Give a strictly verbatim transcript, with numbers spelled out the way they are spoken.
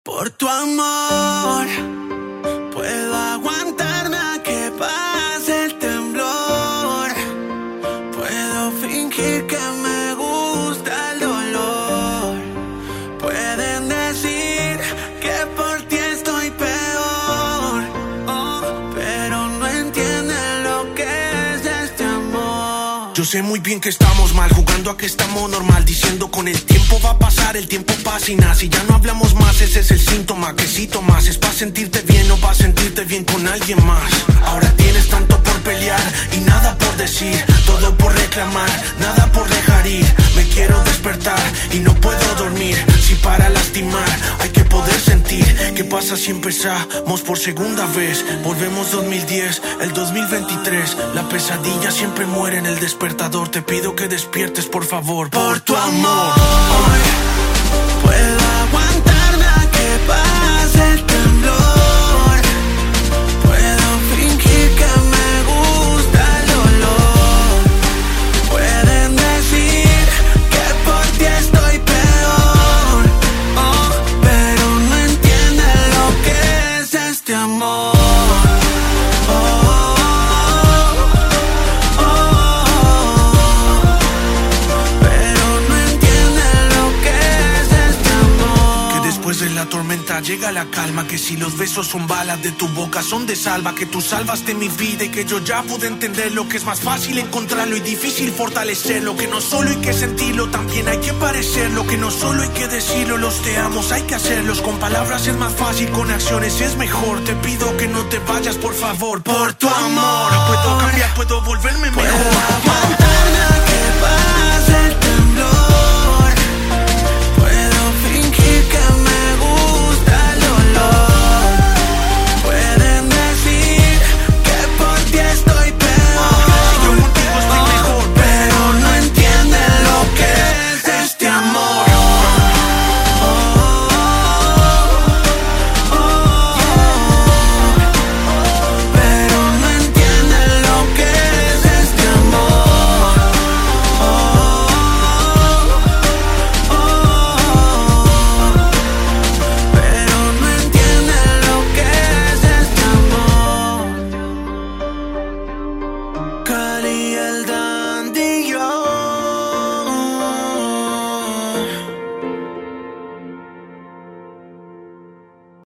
Por tu amor puedo aguantarme a que pase el temblor. Puedo fingir que me gusta el dolor. Pueden decir que por ti estoy peor, oh, pero no entienden lo que es este amor. Yo sé muy bien que estamos mal, jugando a que estamos normal, diciendo con el tiempo va a pasar, el tiempo pasa y nada. Si ya no hablamos más, ese es el síntoma, que si tomas es pa' sentirte bien, no pa' sentirte bien con alguien más. Ahora tienes tanto por pelear y nada por decir, todo por reclamar, nada por dejar ir. Me quiero despertar y no puedo dormir, si para lastimar hay que poder sentir. ¿Qué pasa si empezamos por segunda vez? Volvemos dos mil diez, el dos mil veintitrés. La pesadilla siempre muere en el despertador. Te pido que despiertes por favor, por tu amor. Puedo aguantarme a que pase el temblor. Puedo fingir que me gusta el dolor. Pueden decir que por ti estoy peor, oh, pero no entienden lo que es este amor. Después de la tormenta llega la calma, que si los besos son balas de tu boca son de salva, que tú salvaste mi vida y que yo ya pude entender lo que es más fácil encontrarlo y difícil fortalecerlo, que no solo hay que sentirlo, también hay que parecerlo, que no solo hay que decirlo, los te amos hay que hacerlos, con palabras es más fácil, con acciones es mejor. Te pido que no te vayas por favor, por tu amor. Puedo cambiar, puedo volverme mejor. Puedo aguantarme